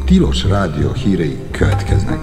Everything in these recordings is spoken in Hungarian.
Tilos Rádió hírei következnek.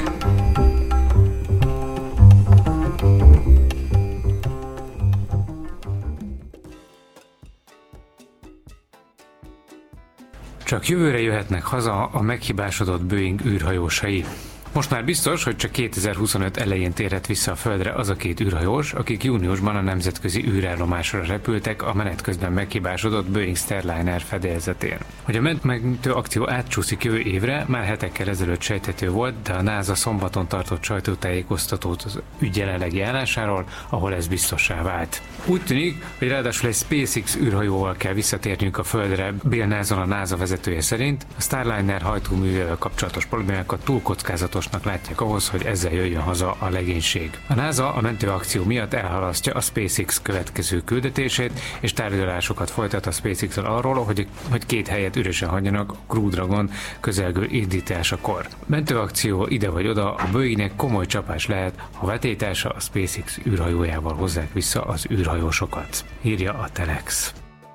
Csak jövőre jöhetnek haza a meghibásodott Boeing űrhajósai. Most már biztos, hogy csak 2025 elején térhet vissza a Földre az a két űrhajós, akik júniusban a nemzetközi űrállomásra repültek a menet közben meghibásodott Boeing Starliner fedélzetén. Hogy a mentő akció átcsúszik jövő évre, már hetekkel ezelőtt sejthető volt, de a NASA szombaton tartott sajtótájékoztatót az ügy jelenlegi állásáról, ahol ez biztossá vált. Úgy tűnik, hogy ráadásul egy SpaceX űrhajóval kell visszatérniük a Földre. Bill Nelson, a NASA vezetője szerint a Starliner hajtóművével kapcsolatos problémákat túl kockázatosnak látják ahhoz, hogy ezzel jöjjön haza a legénység. A NASA a mentőakció miatt elhalasztja a SpaceX következő küldetését, és tárgyalásokat folytat a SpaceX-el arról, hogy 2 helyet üresen hagyjanak a Crew Dragon közelgő indításakor. Mentőakció ide vagy oda, a Boeingnek komoly csapás lehet, ha vetétársa a SpaceX űrhajójával hozzák vissza az űrhajósokat, írja a Telex.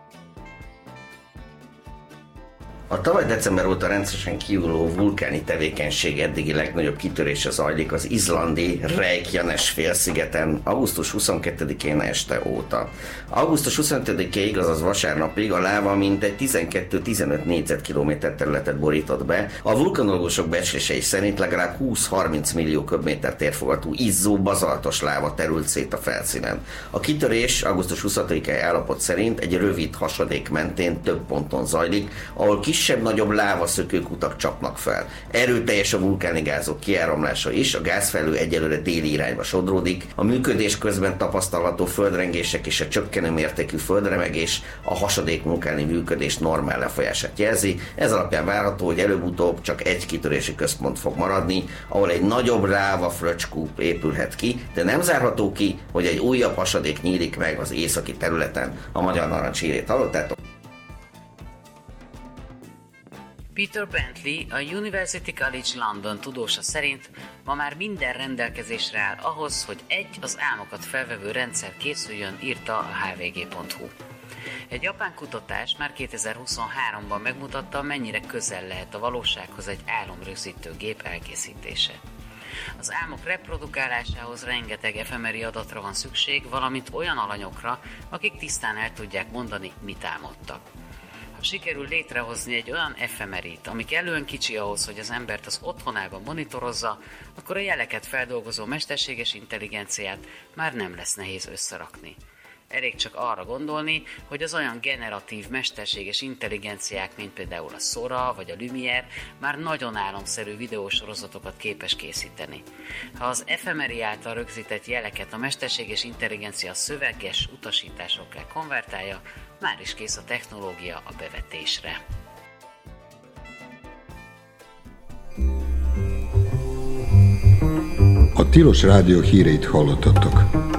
A tavaly december óta rendszeresen kiújuló vulkáni tevékenység eddigi legnagyobb kitörése zajlik az izlandi Reykjanes félszigeten augusztus 22-én este óta. Augusztus 25-ig, azaz vasárnapig a láva mintegy 12-15 négyzetkilométer területet borított be. A vulkanológusok becslései szerint legalább 20-30 millió köbméter térfogatú izzó bazaltos láva terült szét a felszínen. A kitörés augusztus 26-i állapot szerint egy rövid hasadék mentén több ponton zajlik, ahol kisebb-nagyobb lávaszökőkutak csapnak fel. Erőteljes a vulkáni gázok kiáramlása is, a gázfelhő egyelőre déli irányba sodródik, a működés közben tapasztalható földrengések és a csökkenő mértékű földremegés a hasadék vulkáni működés normál lefolyását jelzi. Ez alapján várható, hogy előbb-utóbb csak egy kitörési központ fog maradni, ahol egy nagyobb láva fröccskúp épülhet ki, de nem zárható ki, hogy egy újabb hasadék nyílik meg az északi területen. A Magyar Narancs hírét hallottátok? Peter Bentley, a University College London tudósa szerint ma már minden rendelkezésre áll ahhoz, hogy az álmokat felvevő rendszer készüljön, írta a hvg.hu. Egy japán kutatás már 2023-ban megmutatta, mennyire közel lehet a valósághoz egy álomrögzítő gép elkészítése. Az álmok reprodukálásához rengeteg efemeri adatra van szükség, valamint olyan alanyokra, akik tisztán el tudják mondani, mit álmodtak. Sikerül létrehozni egy olyan efemerit, ami kellően kicsi ahhoz, hogy az embert az otthonában monitorozza, akkor a jeleket feldolgozó mesterséges intelligenciát már nem lesz nehéz összerakni. Elég csak arra gondolni, hogy az olyan generatív mesterséges intelligenciák, mint például a Sora vagy a Lumiere már nagyon álomszerű videósorozatokat képes készíteni. Ha az efemeri által rögzített jeleket a mesterséges intelligencia szöveges utasításokká konvertálja, már is kész a technológia a bevetésre. A Tilos Rádió híreit hallottatok.